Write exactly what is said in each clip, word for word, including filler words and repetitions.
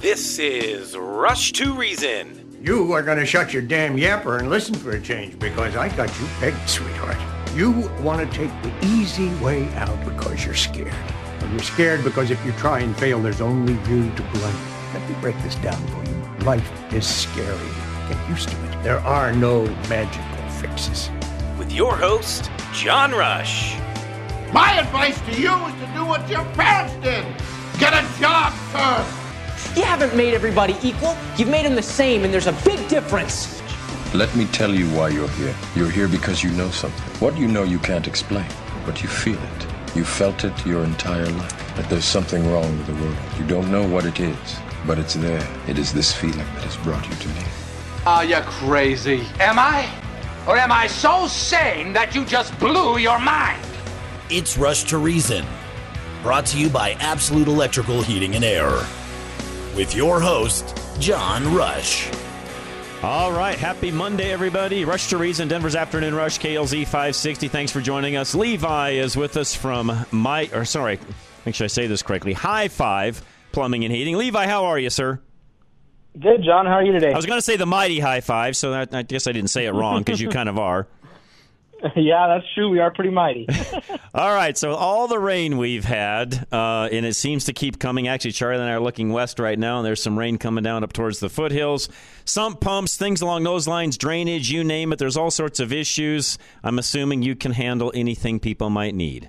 This is Rush to Reason. You are going to shut your damn yapper and listen for a change because I got you pegged, sweetheart. You want to take the easy way out because you're scared. And you're scared because if you try and fail, there's only you to blame. Let me break this down for you. Life is scary. Get used to it. There are no magical fixes. With your host, John Rush. My advice to you is to do what your parents did. Get a job, sir. You haven't made everybody equal. You've made them the same, and there's a big difference. Let me tell you why you're here. You're here because you know something. What you know you can't explain, but you feel it. You felt it your entire life, that there's something wrong with the world. You don't know what it is, but it's there. It is this feeling that has brought you to me. Are you crazy? Am I? Or am I so sane that you just blew your mind? It's Rush to Reason, brought to you by Absolute Electrical Heating and Air. With your host, John Rush. All right, happy Monday, everybody. Rush to Reason, Denver's Afternoon Rush, K L Z five sixty. Thanks for joining us. Levi is with us from my, or sorry, make sure I say this correctly, High Five Plumbing and Heating. Levi, how are you, sir? Good, John. How are you today? I was going to say the mighty High Five, so that, I guess I didn't say it wrong because you kind of are. Yeah, that's true. We are pretty mighty. All right, so all the rain we've had, uh, and it seems to keep coming. Actually, Charlie and I are looking west right now, and there's some rain coming down up towards the foothills. Sump pumps, things along those lines, drainage, you name it. There's all sorts of issues. I'm assuming you can handle anything people might need.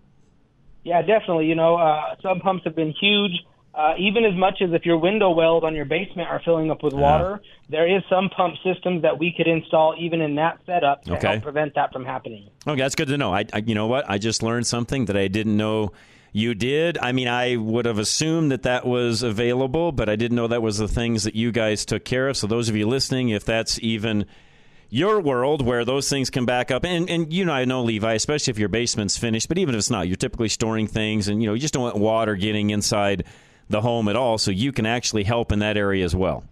Yeah, definitely. You know, uh, sump pumps have been huge. Uh, even as much as if your window wells on your basement are filling up with water, uh, there is some pump systems that we could install even in that setup to okay. help prevent that from happening. Okay, that's good to know. I, I, you know what? I just learned something that I didn't know you did. I mean, I would have assumed that that was available, but I didn't know that was the things that you guys took care of. So those of you listening, if that's even your world where those things can back up, and, and you know, I know, Levi, especially if your basement's finished, but even if it's not, you're typically storing things, and you know, you just don't want water getting inside the home at all, so you can actually help in that area as well.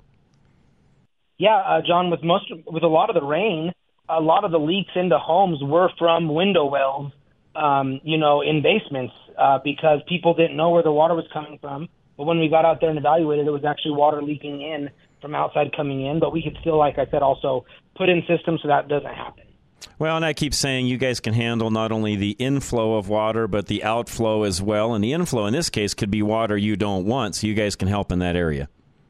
Yeah, uh, John, with most with a lot of the rain, a lot of the leaks into homes were from window wells, um, you know, in basements uh, because people didn't know where the water was coming from. But when we got out there and evaluated, it was actually water leaking in from outside coming in. But we could still, like I said, also put in systems so that doesn't happen. Well, and I keep saying you guys can handle not only the inflow of water, but the outflow as well. And the inflow in this case could be water you don't want, so you guys can help in that area.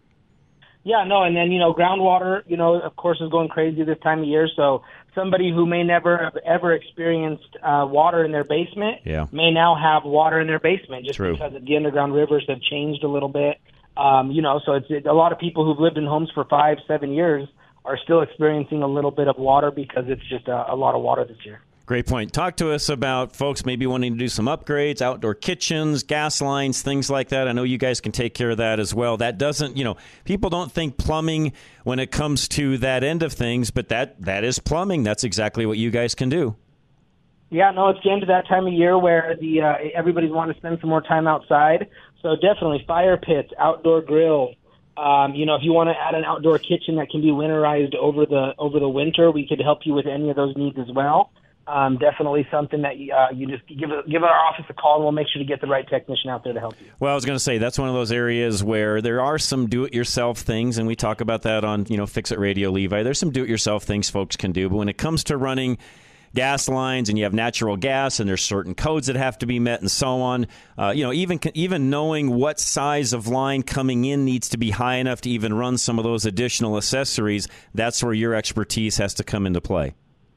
Yeah, no, and then, you know, groundwater, you know, of course, is going crazy this time of year. So somebody who may never have ever experienced uh, water in their basement yeah. may now have water in their basement just True. because the underground rivers have changed a little bit. Um, you know, so it's it, a lot of people who've lived in homes for five, seven years are still experiencing a little bit of water because it's just a, a lot of water this year. Great point. Talk to us about folks maybe wanting to do some upgrades, outdoor kitchens, gas lines, things like that. I know you guys can take care of that as well. That doesn't, you know, people don't think plumbing when it comes to that end of things, but that that is plumbing. That's exactly what you guys can do. Yeah, no, it's getting to that time of year where the uh, everybody's wanting to spend some more time outside. So definitely fire pits, outdoor grill. Um, you know, if you want to add an outdoor kitchen that can be winterized over the over the winter, we could help you with any of those needs as well. Um, definitely something that uh, you just give give our office a call, and we'll make sure to get the right technician out there to help you. Well, I was going to say that's one of those areas where there are some do-it-yourself things, and we talk about that on you know Fix It Radio, Levi. There's some do-it-yourself things folks can do, but when it comes to running gas lines and you have natural gas and there's certain codes that have to be met and so on. Uh, you know, even even knowing what size of line coming in needs to be high enough to even run some of those additional accessories, that's where your expertise has to come into play.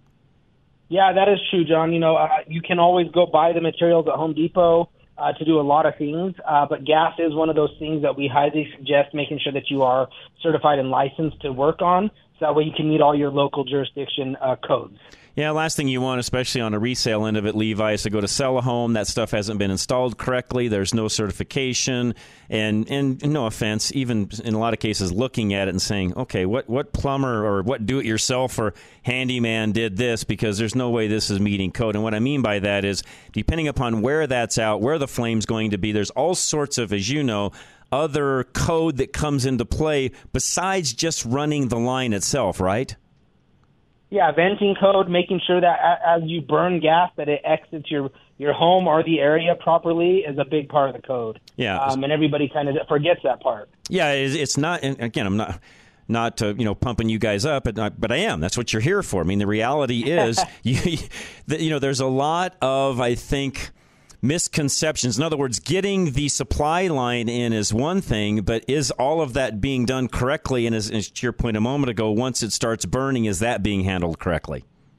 Yeah, that is true, John. You know, uh, you can always go buy the materials at Home Depot uh, to do a lot of things, uh, but gas is one of those things that we highly suggest making sure that you are certified and licensed to work on, so that way you can meet all your local jurisdiction uh, codes. Yeah, last thing you want, especially on a resale end of it, Levi, is to go to sell a home. That stuff hasn't been installed correctly. There's no certification. And, and no offense, even in a lot of cases, looking at it and saying, okay, what, what plumber or what do-it-yourself or handyman did this, because there's no way this is meeting code. And what I mean by that is, depending upon where that's out, where the flame's going to be, there's all sorts of, as you know, other code that comes into play besides just running the line itself, right? Yeah, venting code, making sure that as you burn gas that it exits your, your home or the area properly is a big part of the code. Yeah. Um, and everybody kind of forgets that part. Yeah, it's, it's not, and again, I'm not... Not uh, you know pumping you guys up, but but I am. That's what you're here for. I mean, the reality is, you, you know, there's a lot of, I think, misconceptions. In other words, getting the supply line in is one thing, but is all of that being done correctly? And as, as to your point a moment ago, once it starts burning, is that being handled correctly?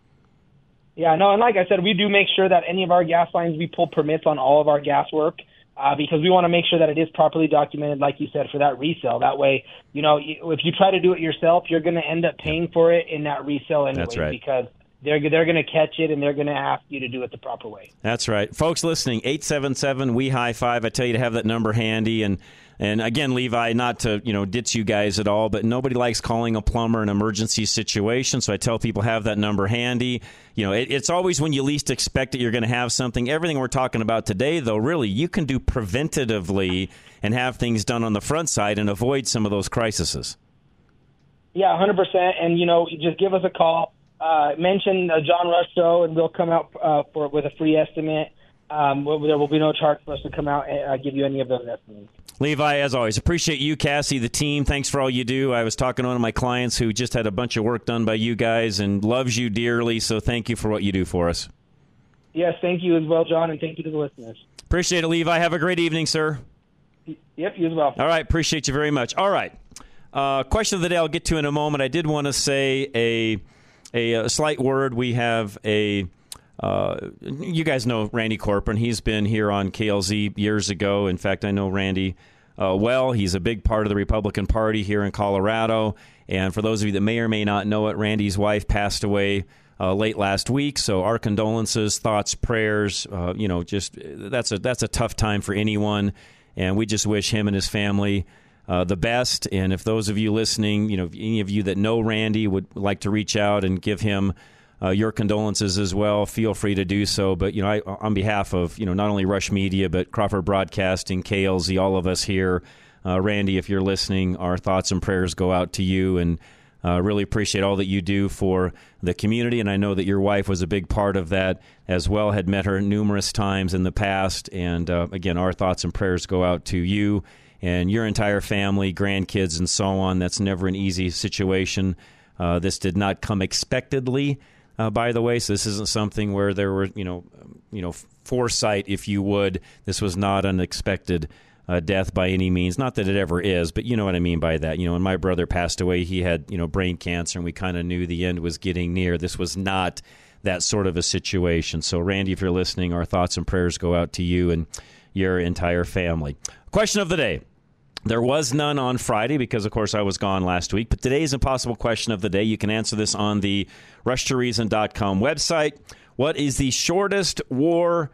Yeah, no, and like I said, we do make sure that any of our gas lines, we pull permits on all of our gas work. Uh, because we want to make sure that it is properly documented, like you said, for that resale. That way, you know, if you try to do it yourself, you're going to end up paying for it in that resale anyway. That's right. Because they're they're going to catch it and they're going to ask you to do it the proper way. That's right. Folks listening, eight seven seven, W E High five. I tell you to have that number handy. And And again, Levi, not to, you know, ditch you guys at all, but nobody likes calling a plumber an emergency situation. So I tell people have that number handy. You know, it, it's always when you least expect it, you're going to have something. Everything we're talking about today, though, really, you can do preventatively and have things done on the front side and avoid some of those crises. Yeah, one hundred percent. And, you know, just give us a call. Uh, mention uh, John Rush Show, and we'll come out uh, for with a free estimate. Um, there will be no charge for us to come out and uh, give you any of those estimates. Levi, as always, appreciate you, Cassie, the team. Thanks for all you do. I was talking to one of my clients who just had a bunch of work done by you guys and loves you dearly, so thank you for what you do for us. Yes, thank you as well, John, and thank you to the listeners. Appreciate it, Levi. Have a great evening, sir. Yep, you as well. All right, appreciate you very much. All right, uh, question of the day I'll get to in a moment. I did want to say a, a, a slight word. We have a... Uh, you guys know Randy Corcoran. He's been here on K L Z years ago. In fact, I know Randy uh, well. He's a big part of the Republican Party here in Colorado. And for those of you that may or may not know it, Randy's wife passed away uh, late last week. So our condolences, thoughts, prayers. Uh, you know, just that's a that's a tough time for anyone. And we just wish him and his family uh, the best. And if those of you listening, you know, any of you that know Randy would like to reach out and give him Uh, your condolences as well, feel free to do so. But, you know, I, on behalf of, you know, not only Rush Media, but Crawford Broadcasting, K L Z, all of us here, uh, Randy, if you're listening, our thoughts and prayers go out to you, and uh, really appreciate all that you do for the community. And I know that your wife was a big part of that as well, had met her numerous times in the past. And uh, again, our thoughts and prayers go out to you and your entire family, grandkids, and so on. That's never an easy situation. Uh, this did not come expectedly. Uh, by the way, so this isn't something where there were, you know, you know, foresight, if you would. This was not unexpected uh, death by any means. Not that it ever is, but you know what I mean by that. You know, when my brother passed away, he had, you know, brain cancer, and we kind of knew the end was getting near. This was not that sort of a situation. So, Randy, if you're listening, our thoughts and prayers go out to you and your entire family. Question of the day. There was none on Friday because, of course, I was gone last week. But today's impossible question of the day. You can answer this on the rush to reason dot com website. What is the shortest war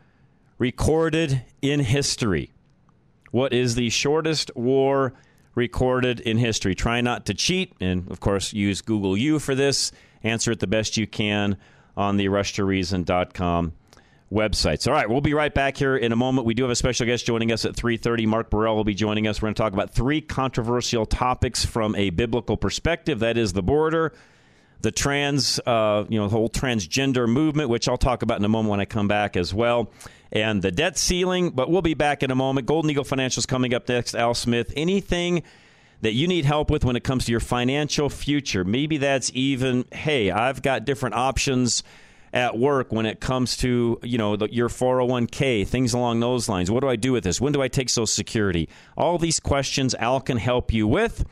recorded in history? What is the shortest war recorded in history? Try not to cheat. And, of course, use Google U for this. Answer it the best you can on the rush to reason dot com websites. All right, we'll be right back here in a moment. We do have a special guest joining us at three thirty. Mark Burrell will be joining us. We're going to talk about three controversial topics from a biblical perspective. That is the border, the trans, uh, you know, the whole transgender movement, which I'll talk about in a moment when I come back as well, and the debt ceiling. But we'll be back in a moment. Golden Eagle Financial is coming up next. Al Smith, anything that you need help with when it comes to your financial future? Maybe that's even, hey, I've got different options at work when it comes to, you know, the, your four oh one k, things along those lines. What do I do with this? When do I take Social Security? All these questions Al can help you with.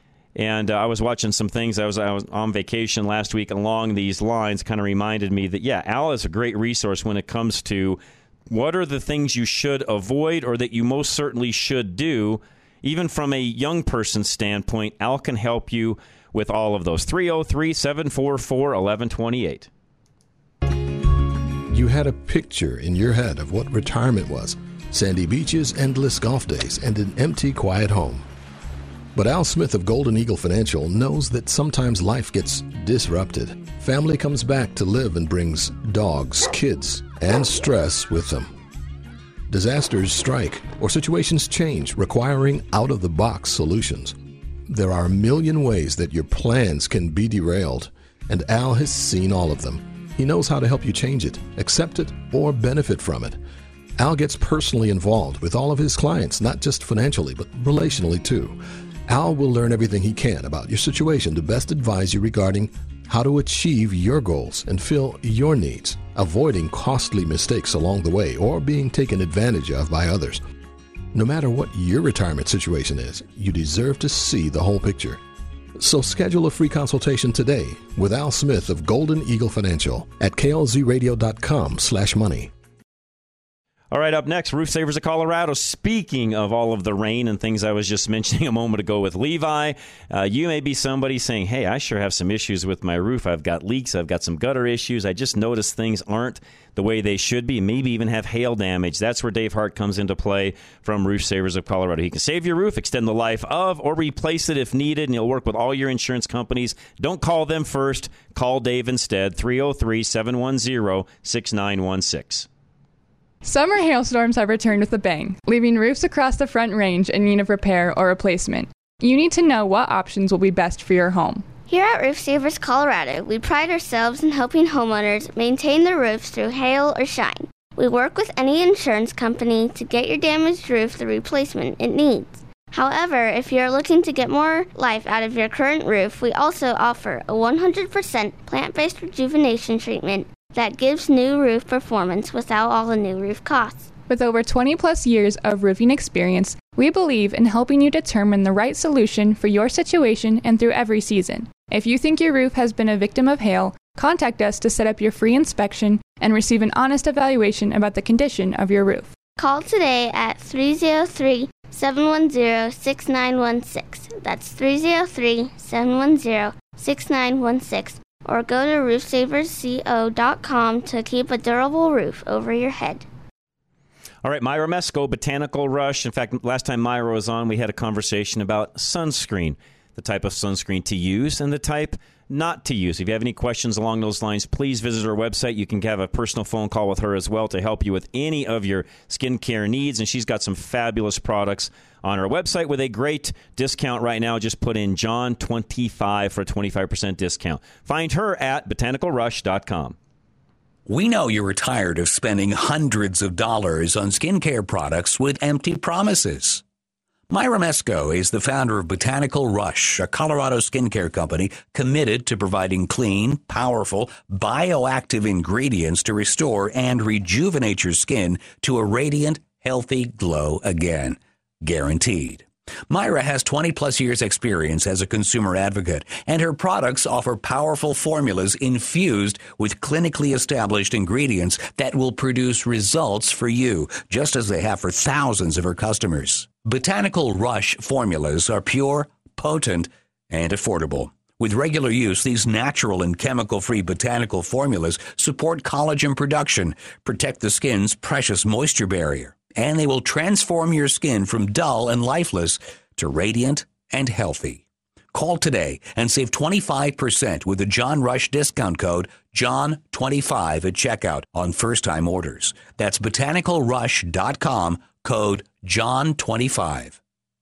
And uh, I was watching some things. I was I was on vacation last week along these lines. Kind of reminded me that, yeah, Al is a great resource when it comes to what are the things you should avoid or that you most certainly should do. Even from a young person's standpoint, Al can help you with all of those. three oh three, seven four four, one one two eight. You had a picture in your head of what retirement was. Sandy beaches, endless golf days, and an empty, quiet home. But Al Smith of Golden Eagle Financial knows that sometimes life gets disrupted. Family comes back to live and brings dogs, kids, and stress with them. Disasters strike or situations change, requiring out-of-the-box solutions. There are a million ways that your plans can be derailed, and Al has seen all of them. He knows how to help you change it, accept it, or benefit from it. Al gets personally involved with all of his clients, not just financially, but relationally too. Al will learn everything he can about your situation to best advise you regarding how to achieve your goals and fill your needs, avoiding costly mistakes along the way or being taken advantage of by others. No matter what your retirement situation is, you deserve to see the whole picture. So schedule a free consultation today with Al Smith of Golden Eagle Financial at K L Z radio dot com slash money. All right, up next, Roof Savers of Colorado. Speaking of all of the rain and things I was just mentioning a moment ago with Levi, uh, you may be somebody saying, hey, I sure have some issues with my roof. I've got leaks. I've got some gutter issues. I just noticed things aren't the way they should be, maybe even have hail damage. That's where Dave Hart comes into play from Roof Savers of Colorado. He can save your roof, extend the life of, or replace it if needed, and he'll work with all your insurance companies. Don't call them first. Call Dave instead, three oh three, seven one zero, six nine one six. Summer hailstorms have returned with a bang, leaving roofs across the Front Range in need of repair or replacement. You need to know what options will be best for your home. Here at Roof Savers Colorado, we pride ourselves in helping homeowners maintain their roofs through hail or shine. We work with any insurance company to get your damaged roof the replacement it needs. However, if you're looking to get more life out of your current roof, we also offer a one hundred percent plant-based rejuvenation treatment that gives new roof performance without all the new roof costs. With over twenty plus years of roofing experience, we believe in helping you determine the right solution for your situation and through every season. If you think your roof has been a victim of hail, contact us to set up your free inspection and receive an honest evaluation about the condition of your roof. Call today at three oh three, seven one zero, six nine one six. That's three oh three, seven one zero, six nine one six. Or go to roof savers co dot com to keep a durable roof over your head. All right, Myra Mesko, Botanical Rush. In fact, last time Myra was on, we had a conversation about sunscreen, the type of sunscreen to use and the type not to use. If you have any questions along those lines, please visit our website. You can have a personal phone call with her as well to help you with any of your skincare needs. And she's got some fabulous products on her website with a great discount right now. Just put in John twenty-five for a twenty-five percent discount. Find her at botanical rush dot com. We know you're tired of spending hundreds of dollars on skincare products with empty promises. Myra Mesko is the founder of Botanical Rush, a Colorado skincare company committed to providing clean, powerful, bioactive ingredients to restore and rejuvenate your skin to a radiant, healthy glow again. Guaranteed. Myra has twenty plus years experience as a consumer advocate, and her products offer powerful formulas infused with clinically established ingredients that will produce results for you, just as they have for thousands of her customers. Botanical Rush formulas are pure, potent, and affordable. With regular use, these natural and chemical-free botanical formulas support collagen production, protect the skin's precious moisture barrier, and they will transform your skin from dull and lifeless to radiant and healthy. Call today and save twenty-five percent with the John Rush discount code John twenty-five at checkout on first-time orders. That's botanical rush dot com, code John twenty-five.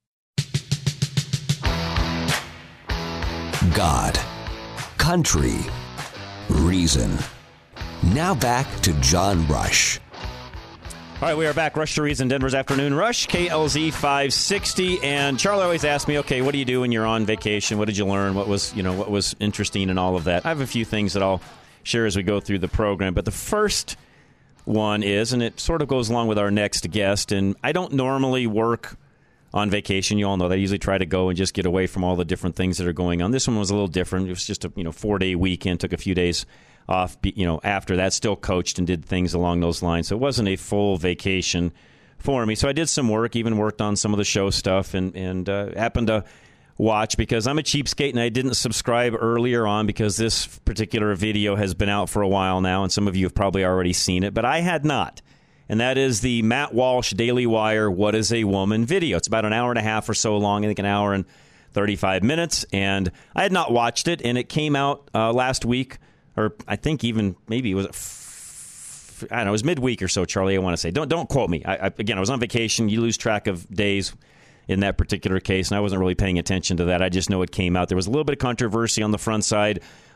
God, country, reason. Now back to John Rush. All right, we are back. Rush to Reason, Denver's Afternoon Rush, K L Z five sixty. And Charlie always asks me, okay, what do you do when you're on vacation? What did you learn? What was, you know, what was interesting and all of that? I have a few things that I'll share as we go through the program. But the first one is, and it sort of goes along with our next guest, and I don't normally work on vacation. You all know that. I usually try to go and just get away from all the different things that are going on. This one was a little different. It was just a, you know, four-day weekend, took a few days off, you know, after that, still coached and did things along those lines. So it wasn't a full vacation for me. So I did some work, even worked on some of the show stuff, and, and uh, happened to watch, because I'm a cheapskate and I didn't subscribe earlier on because this particular video has been out for a while now, and some of you have probably already seen it, but I had not. And that is the Matt Walsh Daily Wire What is a Woman video. It's about an hour and a half or so long, I think an hour and thirty-five minutes, and I had not watched it, and it came out uh, last week, or I think even maybe it was, f- I don't know, it was midweek or so, Charlie, I want to say. Don't don't quote me. I, I, again, I was on vacation. You lose track of days in that particular case, and I wasn't really paying attention to that. I just know it came out. There was a little bit of controversy on the front side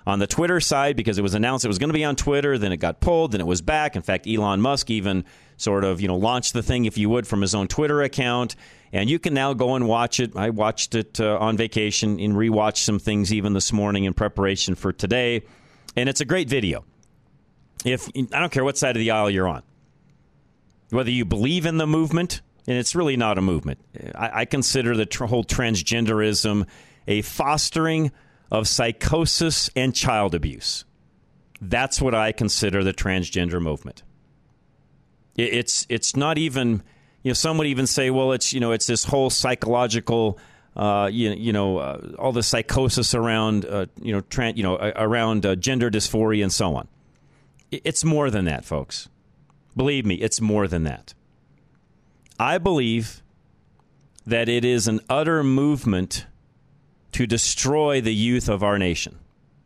on the Twitter side because it was announced it was going to be on Twitter, then it got pulled, then it was back. In fact, Elon Musk even sort of, you know, launched the thing, if you would, from his own Twitter account. And you can now go and watch it. I watched it uh, on vacation and rewatched some things even this morning in preparation for today. And it's a great video. If I don't care what side of the aisle you're on, whether you believe in the movement, and it's really not a movement. I, I consider the tr- whole transgenderism a fostering of psychosis and child abuse. That's what I consider the transgender movement. It, it's it's not even, you know, some would even say, well, it's, you know, it's this whole psychological, uh, you, you know, uh, all the psychosis around, uh, you know, tran- you know, uh, around uh, gender dysphoria and so on. It, it's more than that, folks. Believe me, it's more than that. I believe that it is an utter movement to destroy the youth of our nation.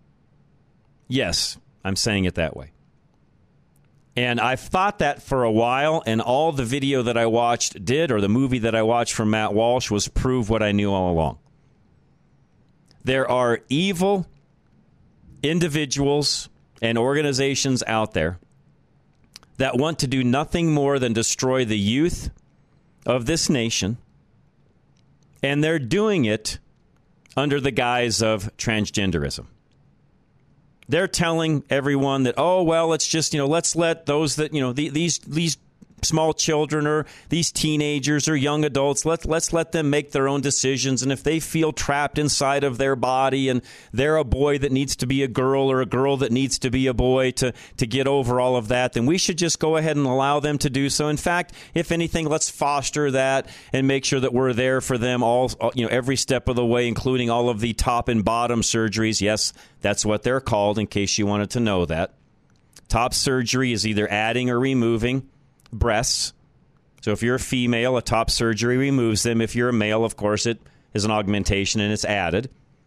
Yes, I'm saying it that way. And I've thought that for a while, and all the video that I watched did, or the movie that I watched from Matt Walsh, was prove what I knew all along. There are evil individuals and organizations out there that want to do nothing more than destroy the youth of this nation, and they're doing it under the guise of transgenderism. They're telling everyone that, oh, well, it's just, you know, let's let those that, you know, the, these these small children or these teenagers or young adults, let, let's let them make their own decisions. And if they feel trapped inside of their body and they're a boy that needs to be a girl or a girl that needs to be a boy to, to get over all of that, then we should just go ahead and allow them to do so. In fact, if anything, let's foster that and make sure that we're there for them all, you know, every step of the way, including all of the top and bottom surgeries. Yes, that's what they're called, in case you wanted to know that. Top surgery is either adding or removing breasts. So if you're a female, a top surgery removes them. If you're a male, of course, it is an augmentation and it's added.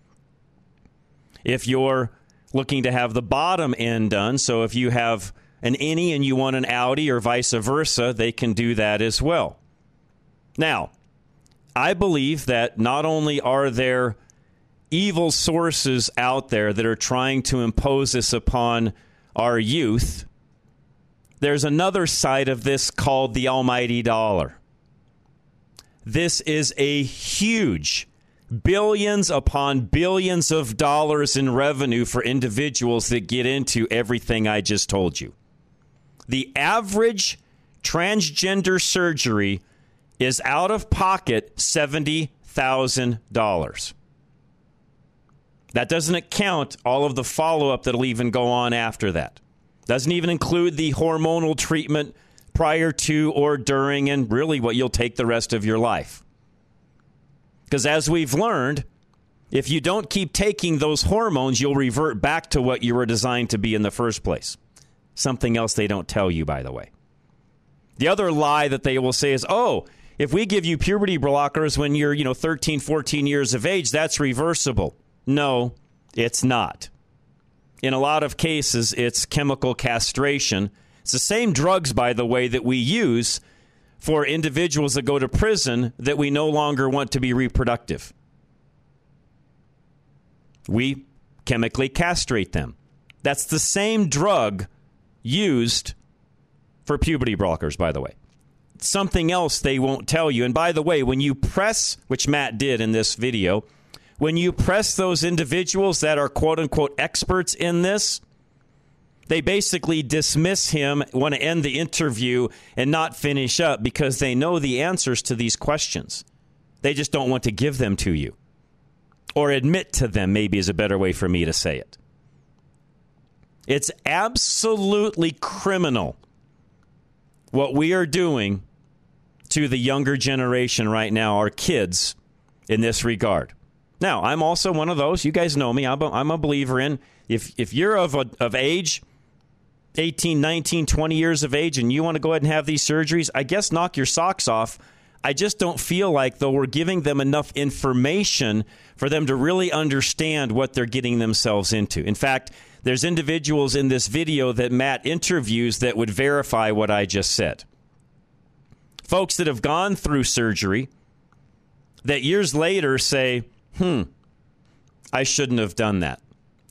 If you're looking to have the bottom end done, so if you have an innie and you want an outie or vice versa, they can do that as well. Now, I believe that not only are there evil sources out there that are trying to impose this upon our youth, there's another side of this called the almighty dollar. This is a huge billions upon billions of dollars in revenue for individuals that get into everything I just told you. The average transgender surgery is out of pocket seventy thousand dollars. That doesn't count all of the follow-up that'll even go on after that. Doesn't even include the hormonal treatment prior to or during and really what you'll take the rest of your life. Because as we've learned, if you don't keep taking those hormones, you'll revert back to what you were designed to be in the first place. Something else they don't tell you, by the way. The other lie that they will say is, oh, if we give you puberty blockers when you're, you know, thirteen, fourteen years of age, that's reversible. No, it's not. In a lot of cases, it's chemical castration. It's the same drugs, by the way, that we use for individuals that go to prison that we no longer want to be reproductive. We chemically castrate them. That's the same drug used for puberty blockers, by the way. Something else they won't tell you. And by the way, when you press, which Matt did in this video, when you press those individuals that are quote-unquote experts in this, they basically dismiss him, want to end the interview and not finish up because they know the answers to these questions. They just don't want to give them to you. Or admit to them, maybe is a better way for me to say it. It's absolutely criminal what we are doing to the younger generation right now, our kids, in this regard. Now, I'm also one of those. You guys know me. I'm a, I'm a believer in if if you're of a, of age, eighteen, nineteen, twenty years of age, and you want to go ahead and have these surgeries, I guess knock your socks off. I just don't feel like, though, we're giving them enough information for them to really understand what they're getting themselves into. In fact, there's individuals in this video that Matt interviews that would verify what I just said. Folks that have gone through surgery that years later say, hmm, I shouldn't have done that.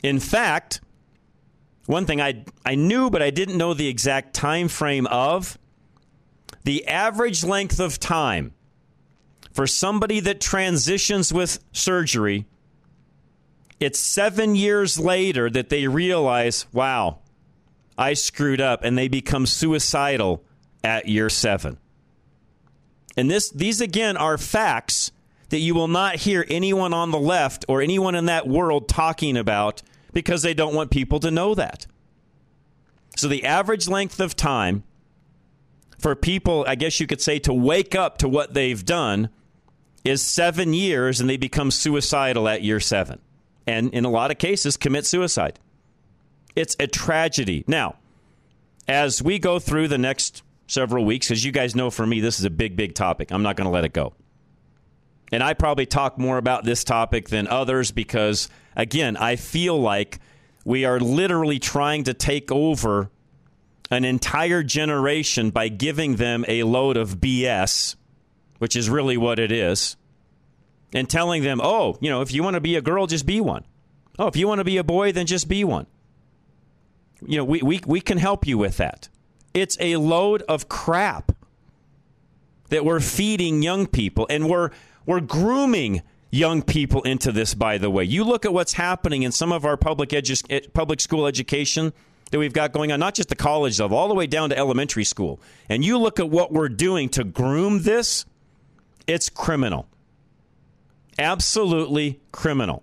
In fact, one thing I I knew, but I didn't know the exact time frame of, the average length of time for somebody that transitions with surgery, it's seven years later that they realize, wow, I screwed up, and they become suicidal at year seven. And this, these, again, are facts that you will not hear anyone on the left or anyone in that world talking about because they don't want people to know that. So the average length of time for people, I guess you could say, to wake up to what they've done is seven years, and they become suicidal at year seven. And in a lot of cases, commit suicide. It's a tragedy. Now, as we go through the next several weeks, as you guys know, for me, this is a big, big topic. I'm not going to let it go. And I probably talk more about this topic than others because, again, I feel like we are literally trying to take over an entire generation by giving them a load of B S, which is really what it is, and telling them, oh, you know, if you want to be a girl, just be one. Oh, if you want to be a boy, then just be one. You know, we, we, we can help you with that. It's a load of crap that we're feeding young people, and we're we're grooming young people into this, by the way. You look at what's happening in some of our public edu- public school education that we've got going on, not just the college level, all the way down to elementary school. And you look at what we're doing to groom this, it's criminal. Absolutely criminal.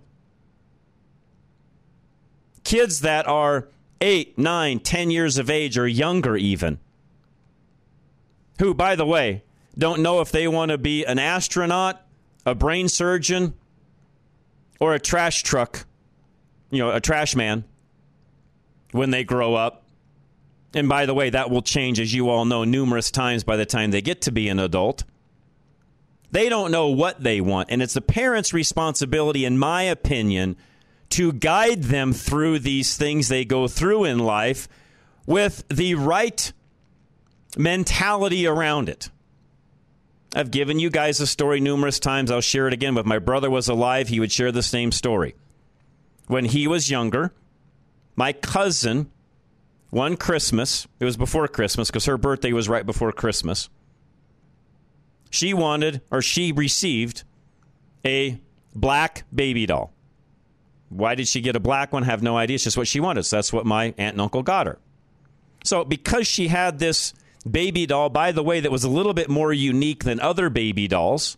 Kids that are eight, nine, ten years of age or younger even, who, by the way, don't know if they want to be an astronaut, a brain surgeon, or a trash truck, you know, a trash man when they grow up. And by the way, that will change, as you all know, numerous times by the time they get to be an adult. They don't know what they want. And it's the parents' responsibility, in my opinion, to guide them through these things they go through in life with the right mentality around it. I've given you guys a story numerous times. I'll share it again. When my brother was alive, he would share the same story. When he was younger, my cousin, one Christmas, it was before Christmas because her birthday was right before Christmas, she wanted, or she received, a black baby doll. Why did she get a black one? I have no idea. It's just what she wanted. So that's what my aunt and uncle got her. So because she had this baby doll, by the way, that was a little bit more unique than other baby dolls,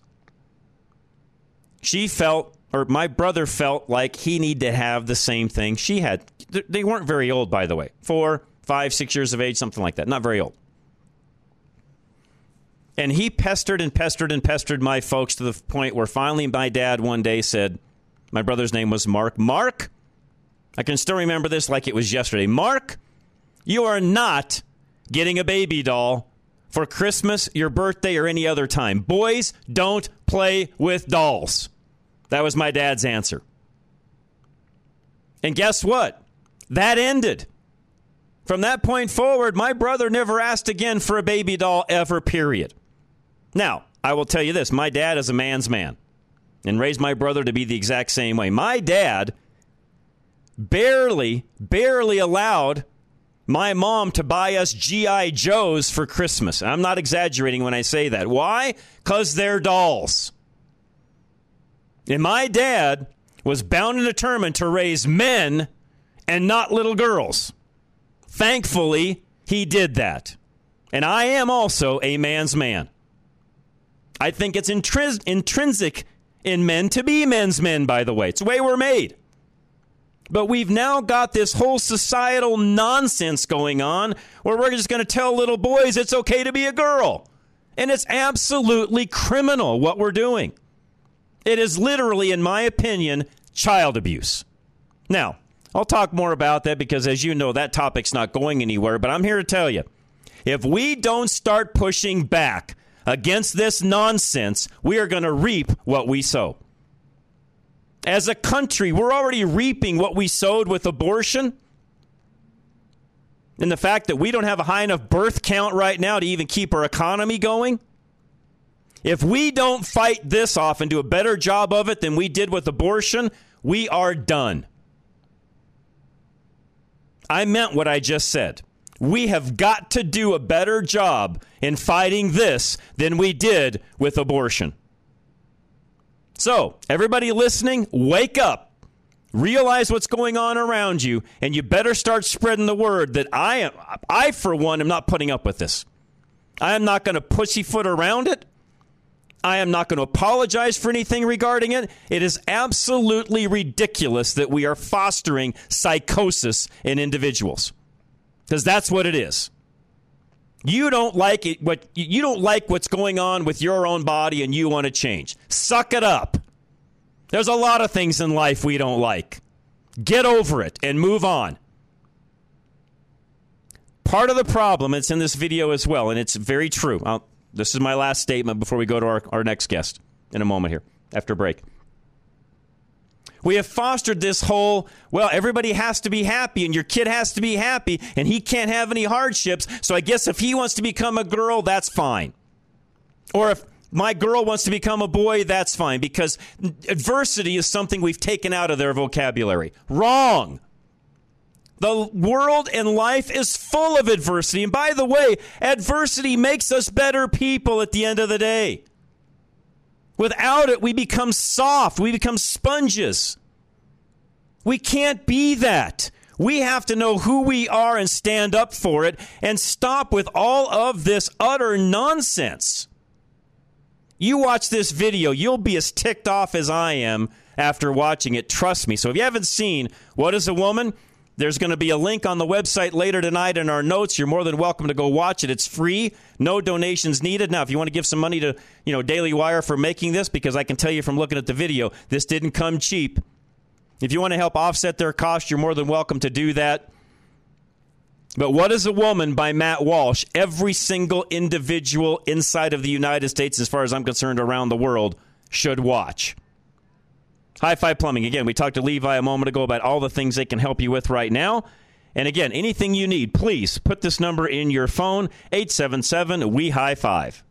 she felt, or my brother felt, like he needed to have the same thing she had. They weren't very old, by the way. Four, five, six years of age, something like that. Not very old. And he pestered and pestered and pestered my folks to the point where finally my dad one day said, my brother's name was Mark. Mark, I can still remember this like it was yesterday. Mark, you are not getting a baby doll for Christmas, your birthday, or any other time. Boys don't play with dolls. That was my dad's answer. And guess what? That ended. From that point forward, my brother never asked again for a baby doll ever, period. Now, I will tell you this. My dad is a man's man and raised my brother to be the exact same way. My dad barely, barely allowed my mom to buy us G I Joes for Christmas. I'm not exaggerating when I say that. Why? Because they're dolls. And my dad was bound and determined to raise men and not little girls. Thankfully, he did that. And I am also a man's man. I think it's intris- intrinsic in men to be men's men, by the way. It's the way we're made. But we've now got this whole societal nonsense going on where we're just going to tell little boys it's okay to be a girl. And it's absolutely criminal what we're doing. It is literally, in my opinion, child abuse. Now, I'll talk more about that because, as you know, that topic's not going anywhere. But I'm here to tell you, if we don't start pushing back against this nonsense, we are going to reap what we sow. As a country, we're already reaping what we sowed with abortion. And the fact that we don't have a high enough birth count right now to even keep our economy going. If we don't fight this off and do a better job of it than we did with abortion, we are done. I meant what I just said. We have got to do a better job in fighting this than we did with abortion. So, everybody listening, wake up. Realize what's going on around you, and you better start spreading the word that I am, I, for one, am not putting up with this. I am not going to pussyfoot around it. I am not going to apologize for anything regarding it. It is absolutely ridiculous that we are fostering psychosis in individuals, because that's what it is. You don't like it, what you don't like what's going on with your own body, and you want to change. Suck it up. There's a lot of things in life we don't like. Get over it and move on. Part of the problem, it's in this video as well, and it's very true. I'll, this is my last statement before we go to our, our next guest in a moment here, after break. We have fostered this whole, well, everybody has to be happy, and your kid has to be happy, and he can't have any hardships, so I guess if he wants to become a girl, that's fine. Or if my girl wants to become a boy, that's fine, because adversity is something we've taken out of their vocabulary. Wrong. The world and life is full of adversity. And by the way, adversity makes us better people at the end of the day. Without it, we become soft. We become sponges. We can't be that. We have to know who we are and stand up for it and stop with all of this utter nonsense. You watch this video, you'll be as ticked off as I am after watching it. Trust me. So if you haven't seen What is a Woman, there's going to be a link on the website later tonight in our notes. You're more than welcome to go watch it. It's free. No donations needed. Now, if you want to give some money to, you know, Daily Wire for making this, because I can tell you from looking at the video, this didn't come cheap. If you want to help offset their cost, you're more than welcome to do that. But What is a Woman by Matt Walsh, every single individual inside of the United States, as far as I'm concerned, around the world, should watch. Hi-Fi Plumbing. Again, we talked to Levi a moment ago about all the things they can help you with right now. And again, anything you need, please put this number in your phone, eight seven seven, W E H I five.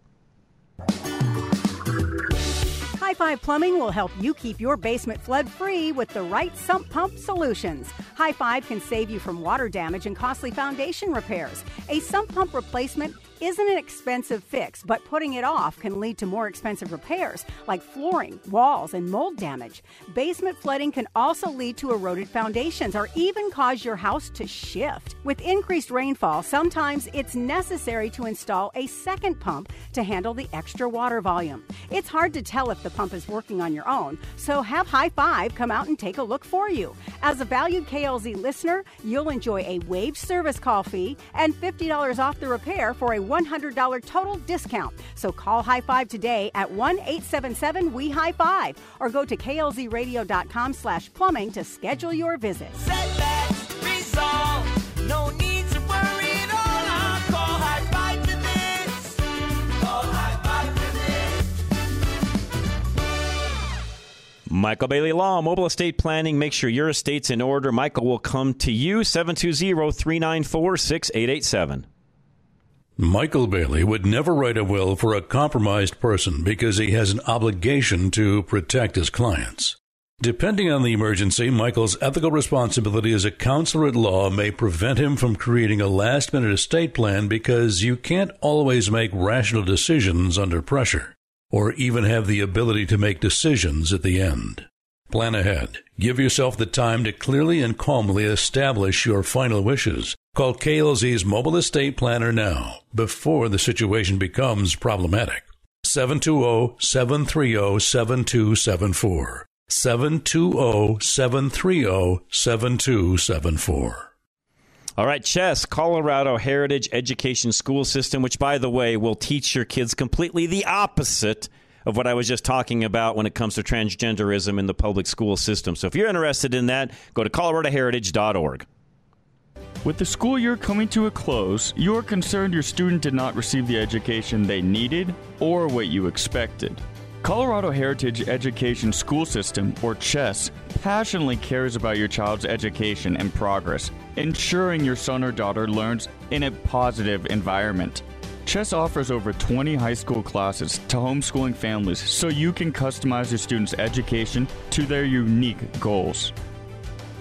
Hi-Fi Plumbing will help you keep your basement flood-free with the right sump pump solutions. High Five can save you from water damage and costly foundation repairs. A sump pump replacement isn't an expensive fix, but putting it off can lead to more expensive repairs like flooring, walls, and mold damage. Basement flooding can also lead to eroded foundations or even cause your house to shift. With increased rainfall, sometimes it's necessary to install a second pump to handle the extra water volume. It's hard to tell if the pump is working on your own, so have High Five come out and take a look for you. As a valued K L Z listener, you'll enjoy a waived service call fee and fifty dollars off the repair for a one hundred dollars total discount. So call High Five today at one eight seven seven W E H I five or go to K L Z radio dot com slash plumbing to schedule your visit. Setbacks resolved. No need to worry at all. I'll call High Five for this. Call High Five for this. Michael Bailey Law, Mobile Estate Planning. Make sure your estate's in order. Michael will come to you, seven two zero, three nine four, six eight eight seven. Michael Bailey would never write a will for a compromised person because he has an obligation to protect his clients. Depending on the emergency, Michael's ethical responsibility as a counselor at law may prevent him from creating a last-minute estate plan because you can't always make rational decisions under pressure, or even have the ability to make decisions at the end. Plan ahead. Give yourself the time to clearly and calmly establish your final wishes. Call K L Z's Mobile Estate Planner now, before the situation becomes problematic. seven two zero, seven three zero, seven two seven four. seven two zero, seven three zero, seven two seven four. All right, Chess, Colorado Heritage Education School System, which, by the way, will teach your kids completely the opposite of what I was just talking about when it comes to transgenderism in the public school system. So if you're interested in that, go to colorado heritage dot org. With the school year coming to a close, you are concerned your student did not receive the education they needed or what you expected. Colorado Heritage Education School System, or CHESS, passionately cares about your child's education and progress, ensuring your son or daughter learns in a positive environment. CHESS offers over twenty high school classes to homeschooling families so you can customize your students' education to their unique goals.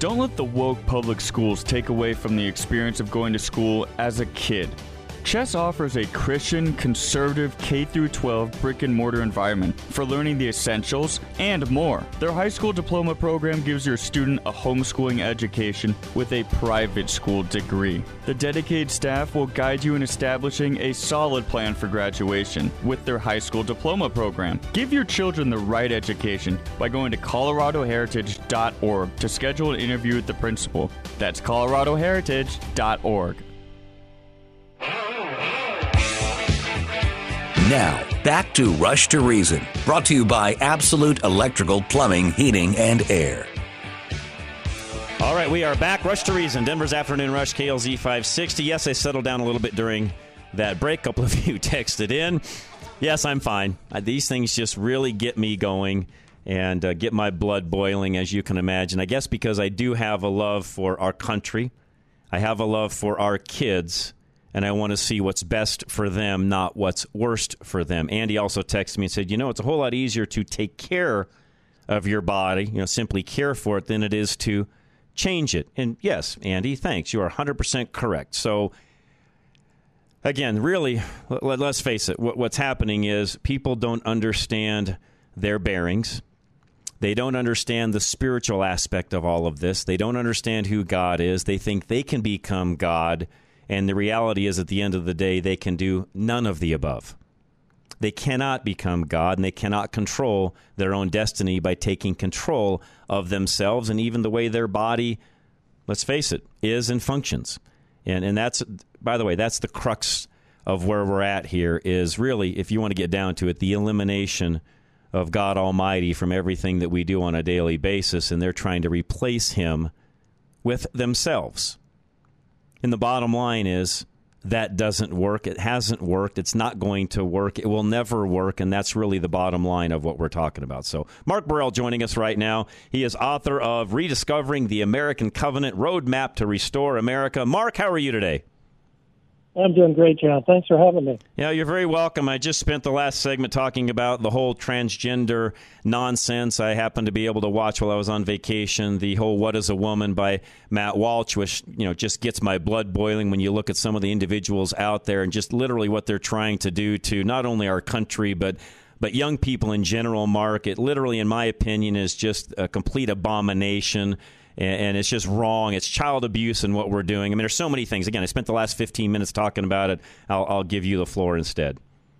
Don't let the woke public schools take away from the experience of going to school as a kid. Chess offers a Christian, conservative K through twelve brick and mortar environment for learning the essentials and more. Their high school diploma program gives your student a homeschooling education with a private school degree. The dedicated staff will guide you in establishing a solid plan for graduation with their high school diploma program. Give your children the right education by going to colorado heritage dot org to schedule an interview with the principal. That's colorado heritage dot org. Now, back to Rush to Reason, brought to you by Absolute Electrical Plumbing, Heating, and Air. All right, we are back. Rush to Reason, Denver's Afternoon Rush, K L Z five sixty. Yes, I settled down a little bit during that break. A couple of you texted in. Yes, I'm fine. Uh, these things just really get me going and uh, get my blood boiling, as you can imagine. I guess because I do have a love for our country. I have a love for our kids. And I want to see what's best for them, not what's worst for them. Andy also texted me and said, you know, it's a whole lot easier to take care of your body, you know, simply care for it, than it is to change it. And yes, Andy, thanks. You are one hundred percent correct. So, again, really, let, let's face it. What, what's happening is people don't understand their bearings. They don't understand the spiritual aspect of all of this. They don't understand who God is. They think they can become God. And the reality is, at the end of the day, they can do none of the above. They cannot become God, and they cannot control their own destiny by taking control of themselves and even the way their body, let's face it, is and functions. And and that's, by the way, that's the crux of where we're at here, is really, if you want to get down to it, the elimination of God Almighty from everything that we do on a daily basis, and they're trying to replace him with themselves. And the bottom line is that doesn't work. It hasn't worked. It's not going to work. It will never work. And that's really the bottom line of what we're talking about. So Mark Burrell joining us right now. He is author of Rediscovering the American Covenant, Roadmap to Restore America. Mark, how are you today? I'm doing great, John. Thanks for having me. Yeah, you're very welcome. I just spent the last segment talking about the whole transgender nonsense. I happened to be able to watch while I was on vacation the whole What is a Woman by Matt Walsh, which, you know, just gets my blood boiling when you look at some of the individuals out there and just literally what they're trying to do to not only our country, but but young people in general, Mark. It literally, in my opinion, is just a complete abomination. And it's just wrong. It's child abuse in what we're doing. I mean, there's so many things. Again, I spent the last fifteen minutes talking about it. I'll, I'll give you the floor instead.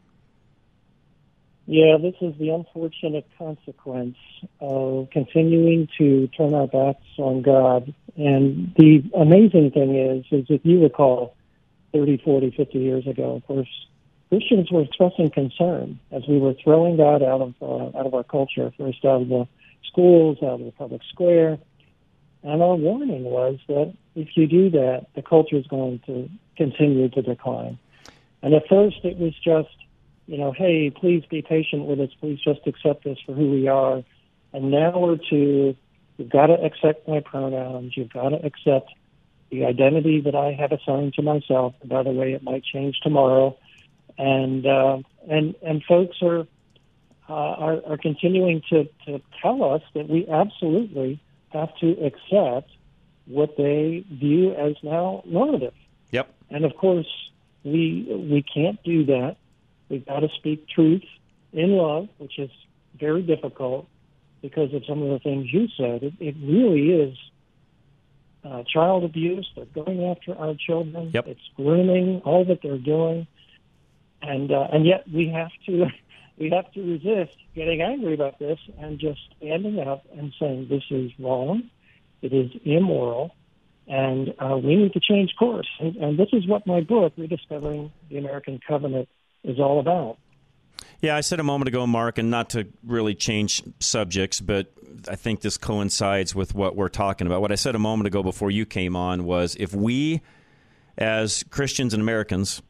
Yeah, this is the unfortunate consequence of continuing to turn our backs on God. And the amazing thing is, is if you recall thirty, forty, fifty years ago, of course, Christians were expressing concern as we were throwing God out of uh, out of our culture, first out of the schools, out of the public square. And our warning was that if you do that, the culture is going to continue to decline. And at first it was just, you know, hey, please be patient with us. Please just accept us for who we are. And now we're to, you've got to accept my pronouns. You've got to accept the identity that I have assigned to myself. And by the way, it might change tomorrow. And uh, and and folks are, uh, are, are continuing to, to tell us that we absolutely have to accept what they view as now normative. Yep. And of course, we we can't do that. We've got to speak truth in love, which is very difficult because of some of the things you said. It, it really is uh, child abuse. They're going after our children. Yep. It's grooming, all that they're doing, and uh, and yet we have to. We have to resist getting angry about this and just standing up and saying this is wrong, it is immoral, and uh, we need to change course. And, and this is what my book, Rediscovering the American Covenant, is all about. Yeah, I said a moment ago, Mark, and not to really change subjects, but I think this coincides with what we're talking about. What I said a moment ago before you came on was if we, as Christians and Americans,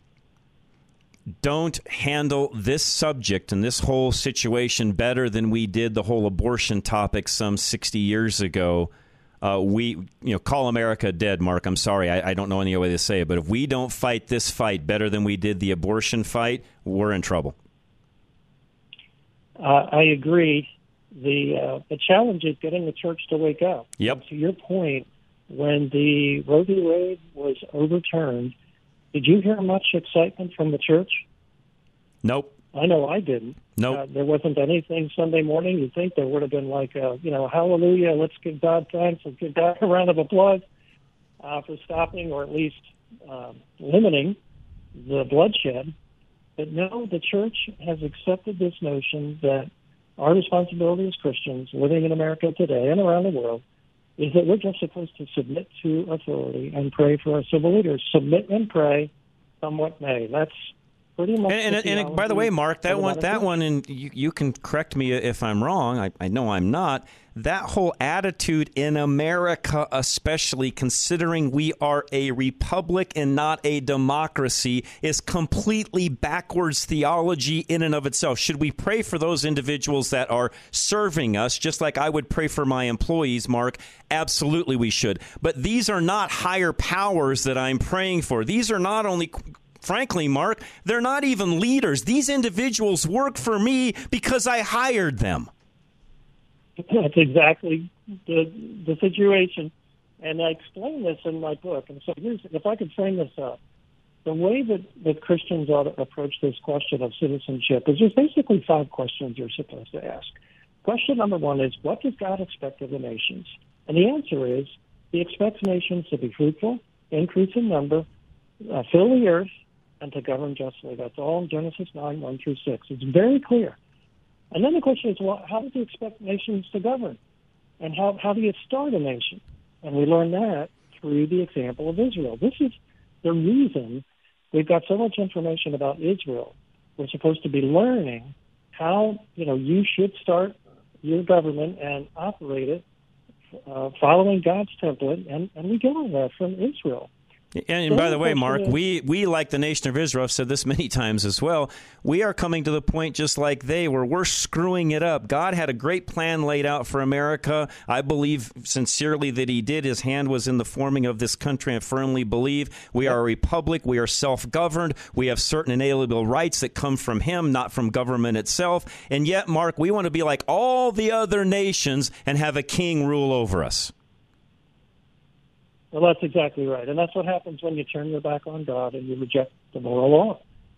don't handle this subject and this whole situation better than we did the whole abortion topic some sixty years ago, uh, we, you know, call America dead, Mark. I'm sorry. I, I don't know any other way to say it. But if we don't fight this fight better than we did the abortion fight, we're in trouble. Uh, I agree. the uh, the challenge is getting the church to wake up. Yep. And to your point, when the Roe v. Wade was overturned, did you hear much excitement from the church? Nope. I know I didn't. Nope. Uh, there wasn't anything Sunday morning. You'd think there would have been like, a, you know, hallelujah, let's give God thanks and give God a round of applause uh, for stopping or at least uh, limiting the bloodshed. But no, the church has accepted this notion that our responsibility as Christians living in America today and around the world is that we're just supposed to submit to authority and pray for our civil leaders. Submit and pray, come what may. That's pretty much. And, and, and by the way, Mark, that one, that one, and you, you can correct me if I'm wrong. I, I know I'm not. That whole attitude in America, especially considering we are a republic and not a democracy, is completely backwards theology in and of itself. Should we pray for those individuals that are serving us, just like I would pray for my employees, Mark? Absolutely we should. But these are not higher powers that I'm praying for. These are not only... Frankly, Mark, they're not even leaders. These individuals work for me because I hired them. That's exactly the the situation. And I explain this in my book. And so here's, if I could frame this up, the way that, that Christians ought to approach this question of citizenship is there's basically five questions you're supposed to ask. Question number one is, what does God expect of the nations? And the answer is, he expects nations to be fruitful, increase in number, uh, fill the earth, and to govern justly. That's all in Genesis nine, one through six. It's very clear. And then the question is, well, how does he expect nations to govern? And how, how do you start a nation? And we learn that through the example of Israel. This is the reason we've got so much information about Israel. We're supposed to be learning how, you know, you should start your government and operate it uh, following God's template. And, and we get all that from Israel. And, and by the way, Mark, we, we, like the nation of Israel, have said this many times as well, we are coming to the point just like they were. We're screwing it up. God had a great plan laid out for America. I believe sincerely that he did. His hand was in the forming of this country. I firmly believe we are a republic. We are self-governed. We have certain inalienable rights that come from him, not from government itself. And yet, Mark, we want to be like all the other nations and have a king rule over us. Well, that's exactly right. And that's what happens when you turn your back on God and you reject the moral law.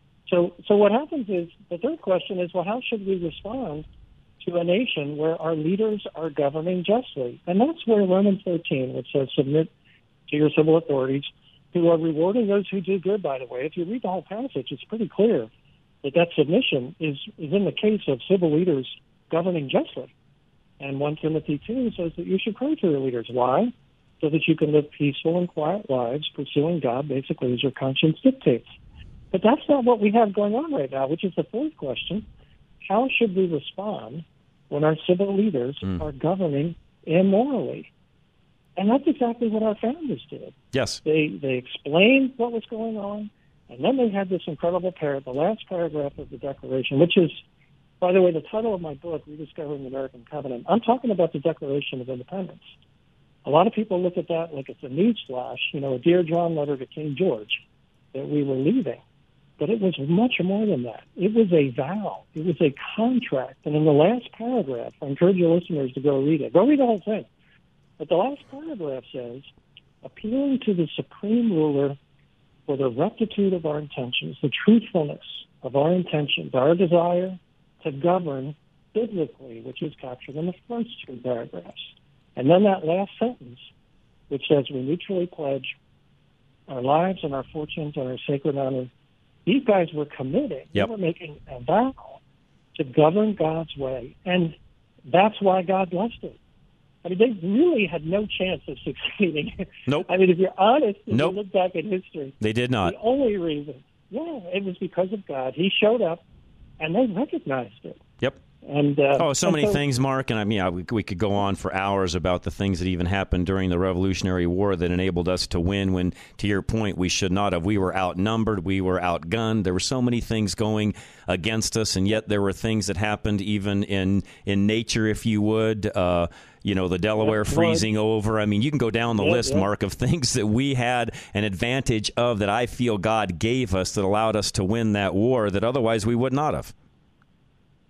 So so what happens is, the third question is, well, how should we respond to a nation where our leaders are governing justly? And that's where Romans thirteen, which says, submit to your civil authorities, who are rewarding those who do good, by the way. If you read the whole passage, it's pretty clear that that submission is, is in the case of civil leaders governing justly. And First Timothy two says that you should pray for your leaders. Why? So that you can live peaceful and quiet lives, pursuing God basically as your conscience dictates. But that's not what we have going on right now, which is the fourth question. How should we respond when our civil leaders mm. are governing immorally? And that's exactly what our founders did. Yes. They they explained what was going on, and then they had this incredible paragraph, the last paragraph of the Declaration, which is, by the way, the title of my book, Rediscovering the American Covenant. I'm talking about the Declaration of Independence. A lot of people look at that like it's a news flash, you know, a Dear John letter to King George, that we were leaving. But it was much more than that. It was a vow. It was a contract. And in the last paragraph, I encourage your listeners to go read it. Go read the whole thing. But the last paragraph says, appealing to the supreme ruler for the rectitude of our intentions, the truthfulness of our intentions, our desire to govern biblically, which is captured in the first two paragraphs. And then that last sentence, which says we mutually pledge our lives and our fortunes and our sacred honor. These guys were committed. Yep. They were making a vow to govern God's way. And that's why God blessed it. I mean, they really had no chance of succeeding. Nope. I mean, if you're honest, if nope. you look back at history. They did not. The only reason, yeah, it was because of God. He showed up, and they recognized it. Yep. And uh, oh, so and many so, things, Mark, and I mean, yeah, we, we could go on for hours about the things that even happened during the Revolutionary War that enabled us to win when, to your point, we should not have. We were outnumbered, we were outgunned. There were so many things going against us, and yet there were things that happened even in, in nature, if you would. Uh, you know, the Delaware That's freezing right. over. I mean, you can go down the yeah, list, yeah. Mark, of things that we had an advantage of that I feel God gave us that allowed us to win that war that otherwise we would not have.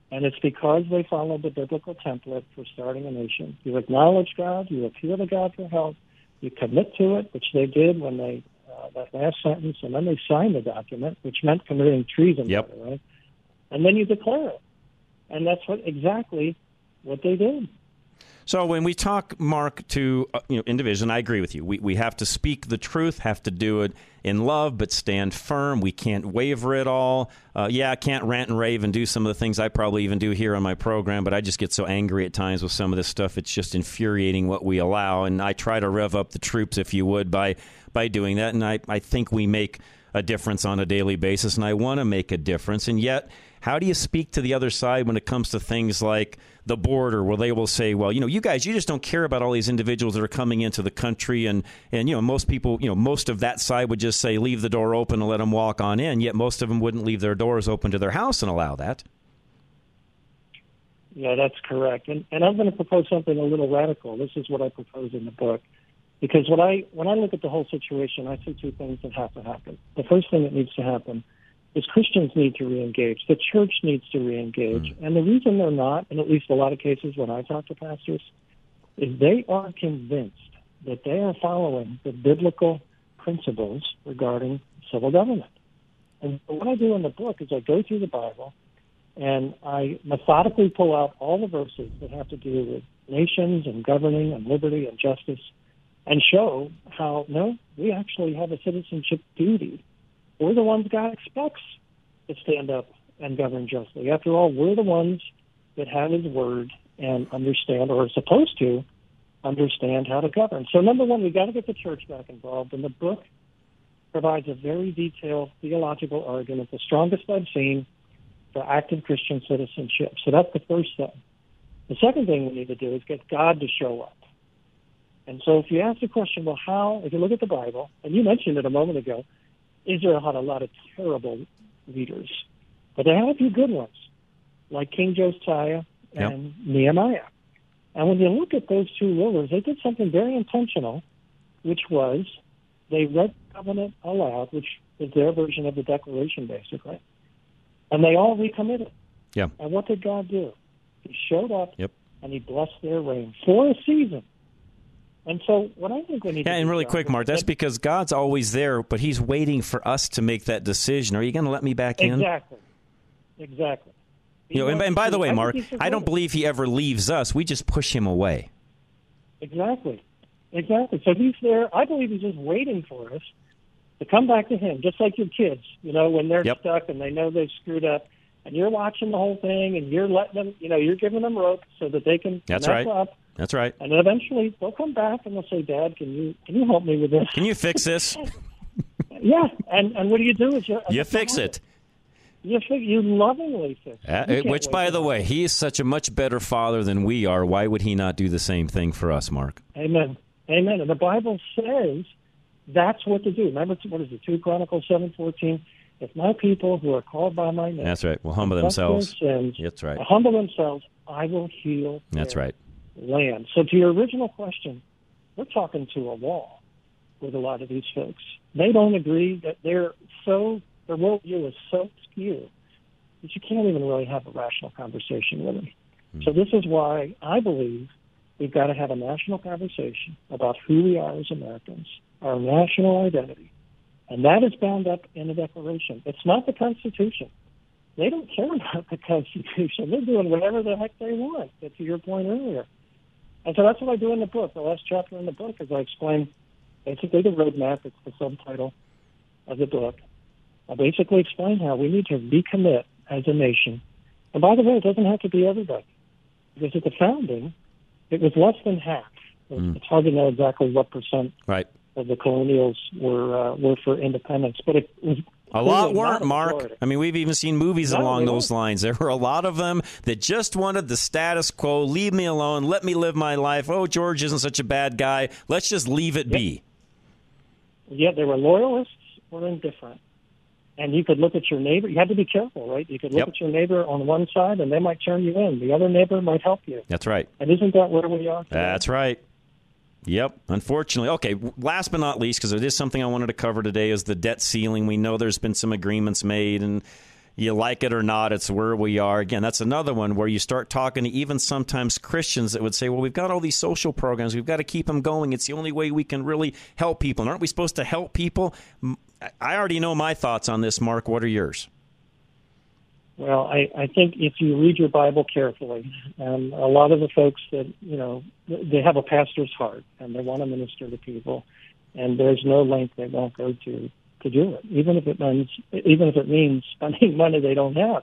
And it's because they followed the biblical template for starting a nation. You acknowledge God, you appeal to God for help, you commit to it, which they did when they, uh, that last sentence, and then they signed the document, which meant committing treason, yep. by the way. And then you declare it. And that's what exactly what they did. So when we talk, Mark, to uh, you know, individuals, I agree with you. We we have to speak the truth, have to do it in love, but stand firm. We can't waver at all. Uh, yeah, I can't rant and rave and do some of the things I probably even do here on my program, but I just get so angry at times with some of this stuff. It's just infuriating what we allow, and I try to rev up the troops, if you would, by by doing that. And I, I think we make a difference on a daily basis, and I want to make a difference. And yet, how do you speak to the other side when it comes to things like the border, where they will say, well, you know, you guys, you just don't care about all these individuals that are coming into the country. And, and, you know, most people, you know, most of that side would just say, leave the door open and let them walk on in. Yet most of them wouldn't leave their doors open to their house and allow that. Yeah, that's correct. And, and I'm going to propose something a little radical. This is what I propose in the book. Because when I, when I look at the whole situation, I see two things that have to happen. The first thing that needs to happen is Christians need to reengage. The church needs to reengage. Mm. And the reason they're not, in at least a lot of cases when I talk to pastors, is they are convinced that they are following the biblical principles regarding civil government. And what I do in the book is I go through the Bible and I methodically pull out all the verses that have to do with nations and governing and liberty and justice and show how, no, we actually have a citizenship duty. We're the ones God expects to stand up and govern justly. After all, we're the ones that have his word and understand, or are supposed to understand, how to govern. So number one, we've got to get the church back involved. And the book provides a very detailed theological argument, the strongest I've seen, for active Christian citizenship. So that's the first thing. The second thing we need to do is get God to show up. And so if you ask the question, well, how, if you look at the Bible, and you mentioned it a moment ago, Israel had a lot of terrible leaders, but they had a few good ones, like King Josiah and yep. Nehemiah. And when you look at those two rulers, they did something very intentional, which was they read the covenant aloud, which is their version of the Declaration, basically, and they all recommitted. Yeah. And what did God do? He showed up, yep. and he blessed their reign for a season. And so what I think we need yeah, to and do, really John, quick, Mark, that's because God's always there, but he's waiting for us to make that decision. Are you going to let me back in? Exactly. Exactly. You know, and, and by the way, Mark, I don't believe he ever leaves us. We just push him away. Exactly. Exactly. So he's there. I believe he's just waiting for us to come back to him, just like your kids, you know, when they're yep. stuck and they know they've screwed up, and you're watching the whole thing, and you're letting them, you know, you're giving them rope so that they can that's mess right. up. That's right. And then eventually they'll come back and they'll say, Dad, can you can you help me with this? Can you fix this? yeah. And and what do you do is you, you fix it. You, you lovingly fix it. Uh, which, by the way, he is such a much better father than we are. Why would he not do the same thing for us, Mark? Amen. Amen. And the Bible says that's what to do. Remember, what is it, two Chronicles seven fourteen? If my people who are called by my name... That's right. Will humble themselves. Sins, That's right. Humble themselves, I will heal That's their right. land. So to your original question, we're talking to a wall with a lot of these folks. They don't agree that they're so... Their worldview is so skewed that you can't even really have a rational conversation with them. Mm-hmm. So this is why I believe we've got to have a national conversation about who we are as Americans, our national identity. And that is bound up in the Declaration. It's not the Constitution. They don't care about the Constitution. They're doing whatever the heck they want, to your point earlier. And so that's what I do in the book. The last chapter in the book is I explain basically the roadmap. It's the subtitle of the book. I basically explain how we need to recommit as a nation. And by the way, it doesn't have to be everybody. Because at the founding, it was less than half. Mm. It's hard to know exactly what percent right. of the colonials were uh, were for independence. But it was a lot weren't, Mark. I mean, we've even seen movies not along those lines. There were a lot of them that just wanted the status quo. Leave me alone. Let me live my life. Oh, George isn't such a bad guy. Let's just leave it yep. be. Yeah, they were loyalists or indifferent. And you could look at your neighbor. You had to be careful, right? You could look yep. at your neighbor on one side, and they might turn you in. The other neighbor might help you. That's right. And isn't that where we are today? That's right. Yep, unfortunately. Okay, last but not least, because it is something I wanted to cover today, is the debt ceiling. We know there's been some agreements made, and you like it or not, it's where we are. Again, that's another one where you start talking to even sometimes Christians that would say, well, we've got all these social programs. We've got to keep them going. It's the only way we can really help people. And aren't we supposed to help people? I already know my thoughts on this, Mark. What are yours? Well, I, I think if you read your Bible carefully, um, a lot of the folks that, you know, they have a pastor's heart and they want to minister to people, and there's no length they won't go to to do it, even if it means even if it means spending money they don't have.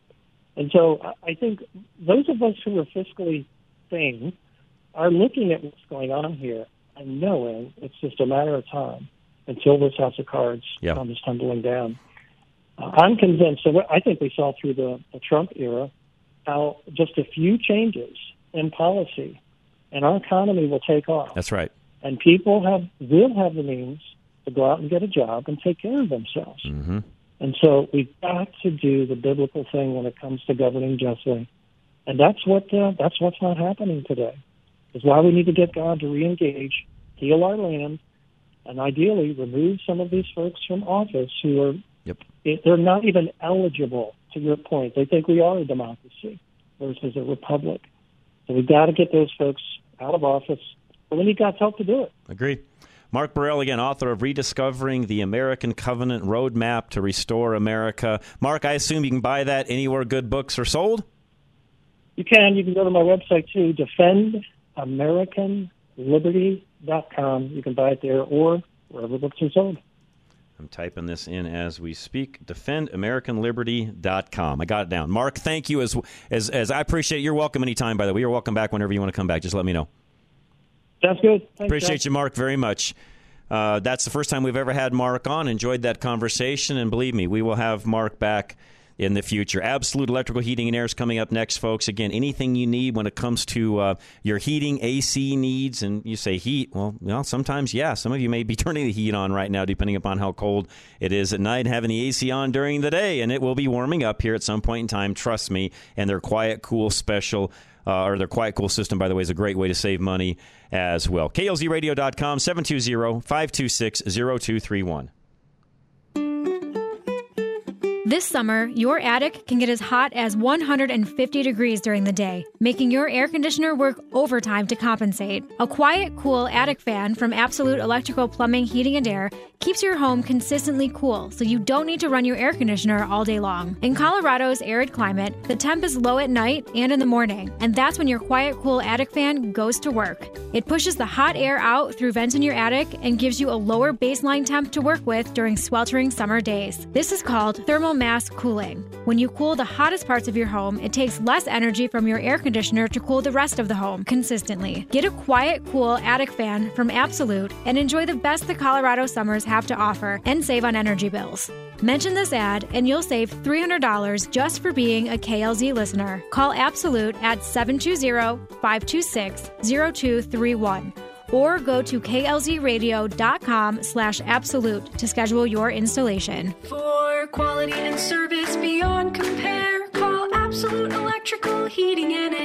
And so I think those of us who are fiscally sane are looking at what's going on here and knowing it's just a matter of time until this house of cards yep. comes tumbling down. Uh, I'm convinced, so I think we saw through the, the Trump era how just a few changes in policy and our economy will take off. That's right. And people have will have the means to go out and get a job and take care of themselves. Mm-hmm. And so we've got to do the biblical thing when it comes to governing justly. And that's what uh, that's what's not happening today. Is why we need to get God to reengage, heal our land, and ideally remove some of these folks from office who are Yep. they're not even eligible, to your point. They think we are a democracy versus a republic. So we've got to get those folks out of office. But we need God's help to do it. Agreed. Mark Burrell, again, author of Rediscovering the American Covenant Roadmap to Restore America. Mark, I assume you can buy that anywhere good books are sold? You can. You can go to my website, too, defend american liberty dot com. You can buy it there or wherever books are sold. I'm typing this in as we speak. defend american liberty dot com. I got it down. Mark, thank you. As as as I appreciate You're welcome anytime, by the way. You're welcome back whenever you want to come back. Just let me know. Sounds good. Thanks, appreciate Jeff. you, Mark, very much. Uh, that's the first time we've ever had Mark on. Enjoyed that conversation, and believe me, we will have Mark back in the future. Absolute Electrical Heating and Air is coming up next, folks. Again, anything you need when it comes to uh, your heating, A C needs, and you say heat. Well, you know, sometimes, yeah, some of you may be turning the heat on right now, depending upon how cold it is at night, having the A C on during the day, and it will be warming up here at some point in time, trust me. And their Quiet Cool special, uh, or their Quiet Cool system, by the way, is a great way to save money as well. K L Z radio dot com, seven two zero, five two six, zero two three one. This summer, your attic can get as hot as one hundred fifty degrees during the day, making your air conditioner work overtime to compensate. A Quiet Cool attic fan from Absolute Electrical Plumbing, Heating and Air keeps your home consistently cool, so you don't need to run your air conditioner all day long. In Colorado's arid climate, the temp is low at night and in the morning, and that's when your Quiet Cool attic fan goes to work. It pushes the hot air out through vents in your attic and gives you a lower baseline temp to work with during sweltering summer days. This is called thermal mass cooling. When you cool the hottest parts of your home, it takes less energy from your air conditioner to cool the rest of the home consistently. Get a Quiet Cool attic fan from Absolute and enjoy the best the Colorado summers have to offer and save on energy bills. Mention this ad and you'll save three hundred dollars just for being a K L Z listener. Call Absolute at seven two zero, five two six, zero two three one or go to K L Z radio dot com slash absolute to schedule your installation. For quality and service beyond compare, call Absolute Electrical Heating and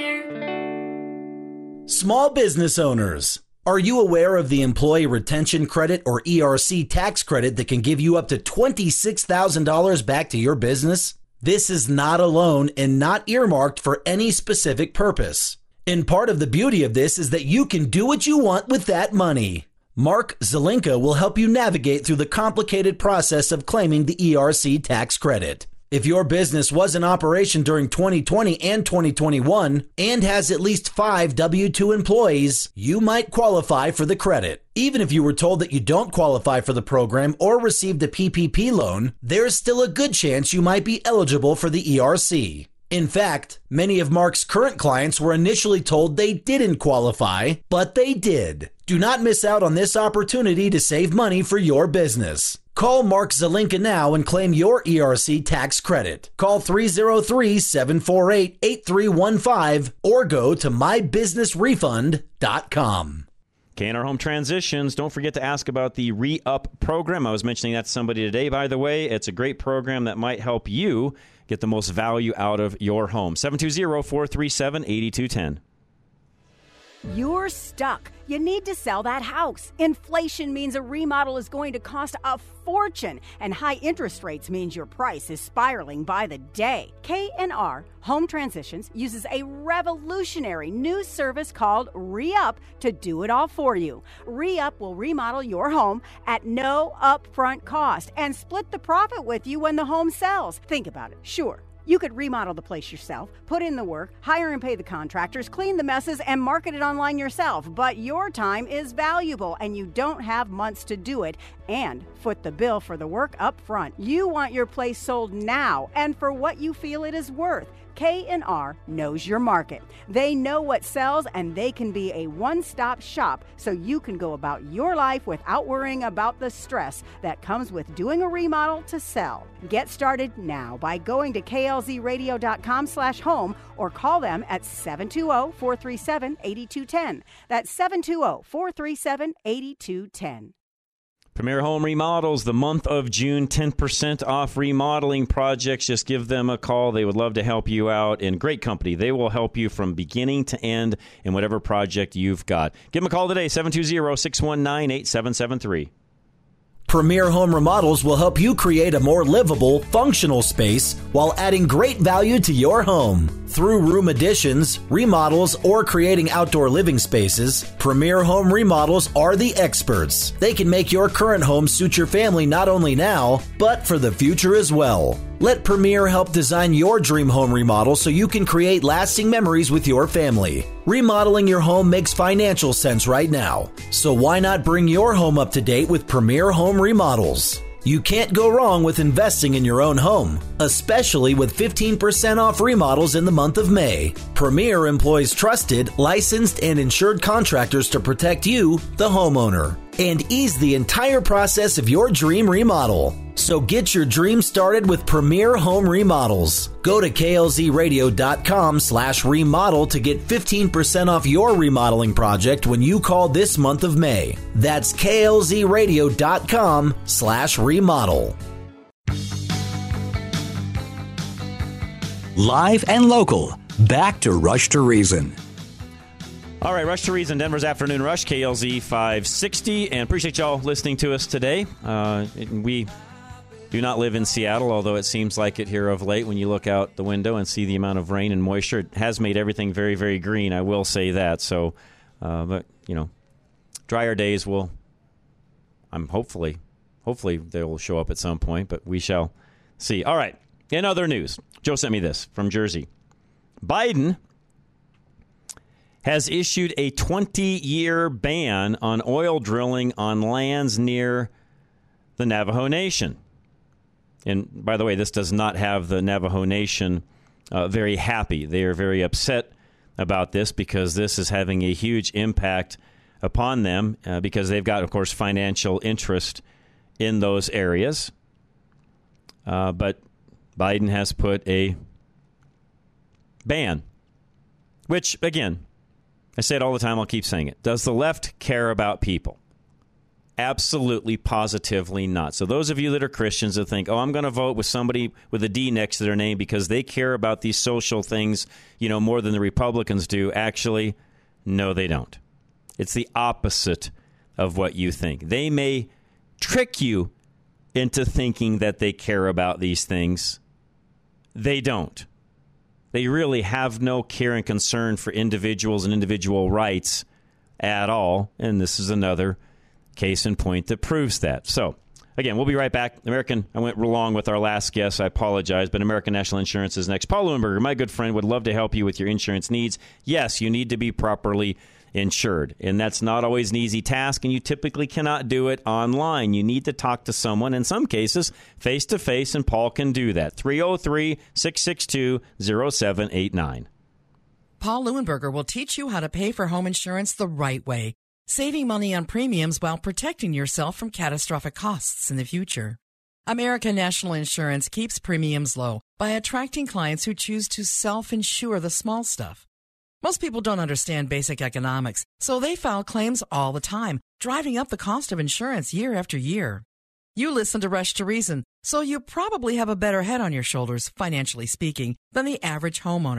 Air. Small business owners, are you aware of the Employee Retention Credit, or E R C tax credit, that can give you up to twenty-six thousand dollars back to your business? This is not a loan and not earmarked for any specific purpose. And part of the beauty of this is that you can do what you want with that money. Mark Zelinka will help you navigate through the complicated process of claiming the E R C tax credit. If your business was in operation during twenty twenty and twenty twenty-one and has at least five W two employees, you might qualify for the credit. Even if you were told that you don't qualify for the program or received a P P P loan, there's still a good chance you might be eligible for the E R C. In fact, many of Mark's current clients were initially told they didn't qualify, but they did. Do not miss out on this opportunity to save money for your business. Call Mark Zelinka now and claim your E R C tax credit. Call three oh three, seven four eight, eight three one five or go to my business refund dot com. K N R Home Transitions, don't forget to ask about the Re-Up program. I was mentioning that to somebody today, by the way. It's a great program that might help you get the most value out of your home. seven two zero, four three seven, eight two one zero. You're stuck. You need to sell that house. Inflation means a remodel is going to cost a fortune, and high interest rates means your price is spiraling by the day. K and R Home Transitions uses a revolutionary new service called Re-Up to do it all for you. Re-Up will remodel your home at no upfront cost and split the profit with you when the home sells. Think about it. Sure, you could remodel the place yourself, put in the work, hire and pay the contractors, clean the messes, and market it online yourself. But your time is valuable, and you don't have months to do it and foot the bill for the work up front. You want your place sold now and for what you feel it is worth. K and R knows your market. They know what sells, and they can be a one-stop shop so you can go about your life without worrying about the stress that comes with doing a remodel to sell. Get started now by going to K L Z radio dot com slash home or call them at seven two zero, four three seven, eight two one zero. That's seven two zero, four three seven, eight two one zero. Premier Home Remodels, the month of June, ten percent off remodeling projects. Just give them a call. They would love to help you out. And great company. They will help you from beginning to end in whatever project you've got. Give them a call today, seven two zero, six one nine, eight seven seven three. Premier Home Remodels will help you create a more livable, functional space while adding great value to your home. Through room additions, remodels, or creating outdoor living spaces, Premier Home Remodels are the experts. They can make your current home suit your family not only now, but for the future as well. Let Premier help design your dream home remodel so you can create lasting memories with your family. Remodeling your home makes financial sense right now. So why not bring your home up to date with Premier Home Remodels? You can't go wrong with investing in your own home, especially with fifteen percent off remodels in the month of May. Premier employs trusted, licensed, and insured contractors to protect you, the homeowner, and ease the entire process of your dream remodel. So get your dream started with Premier Home Remodels. Go to K L Z radio dot com slash remodel to get fifteen percent off your remodeling project when you call this month of May. That's K L Z radio dot com slash remodel. Live and local. Back to Rush to Reason. All right, Rush to Reason, Denver's Afternoon Rush, K L Z five sixty, and appreciate y'all listening to us today. Uh, we do not live in Seattle, although it seems like it here of late when you look out the window and see the amount of rain and moisture. It has made everything very, very green, I will say that. So, uh, but, you know, drier days will, I'm hopefully, hopefully they will show up at some point, but we shall see. All right, in other news, Joe sent me this from Jersey. Biden has issued a twenty-year ban on oil drilling on lands near the Navajo Nation. And by the way, this does not have the Navajo Nation uh, very happy. They are very upset about this because this is having a huge impact upon them uh, because they've got, of course, financial interest in those areas. Uh, but Biden has put a ban, which, again, I say it all the time, I'll keep saying it. Does the left care about people? Absolutely, positively not. So those of you that are Christians that think, oh, I'm going to vote with somebody with a D next to their name because they care about these social things, you know, more than the Republicans do. Actually, no, they don't. It's the opposite of what you think. They may trick you into thinking that they care about these things. They don't. They really have no care and concern for individuals and individual rights at all. And this is another case in point that proves that. So, again, we'll be right back. American, I went along with our last guest. I apologize, but American National Insurance is next. Paul Leuenberger, my good friend, would love to help you with your insurance needs. Yes, you need to be properly insured, and that's not always an easy task, and you typically cannot do it online. You need to talk to someone, in some cases, face-to-face, and Paul can do that. three oh three, six six two, oh seven eight nine. Paul Leuenberger will teach you how to pay for home insurance the right way, saving money on premiums while protecting yourself from catastrophic costs in the future. American National Insurance keeps premiums low by attracting clients who choose to self-insure the small stuff. Most people don't understand basic economics, so they file claims all the time, driving up the cost of insurance year after year. You listen to Rush to Reason, so you probably have a better head on your shoulders, financially speaking, than the average homeowner.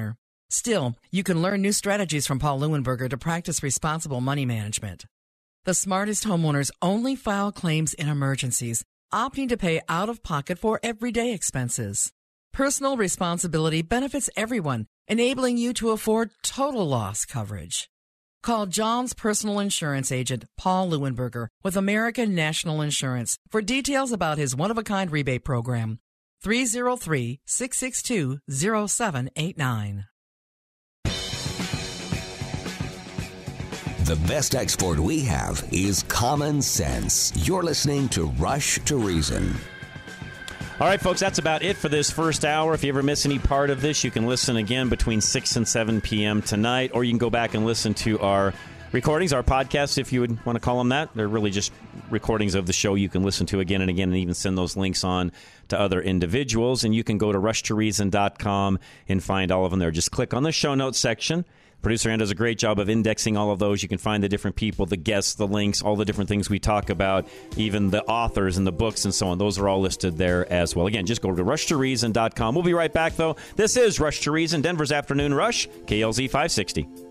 Still, you can learn new strategies from Paul Leuenberger to practice responsible money management. The smartest homeowners only file claims in emergencies, opting to pay out of pocket for everyday expenses. Personal responsibility benefits everyone, enabling you to afford total loss coverage. Call John's personal insurance agent, Paul Leuenberger, with American National Insurance for details about his one-of-a-kind rebate program. three oh three, six six two, oh seven eight nine. The best export we have is common sense. You're listening to Rush to Reason. All right, folks, that's about it for this first hour. If you ever miss any part of this, you can listen again between six and seven p.m. tonight, or you can go back and listen to our recordings, our podcasts, if you would want to call them that. They're really just recordings of the show you can listen to again and again, and even send those links on to other individuals. And you can go to rush to reason dot com and find all of them there. Just click on the show notes section. Producer Ann does a great job of indexing all of those. You can find the different people, the guests, the links, all the different things we talk about, even the authors and the books and so on. Those are all listed there as well. Again, just go to rush to reason dot com. We'll be right back, though. This is Rush to Reason, Denver's Afternoon Rush, K L Z five sixty.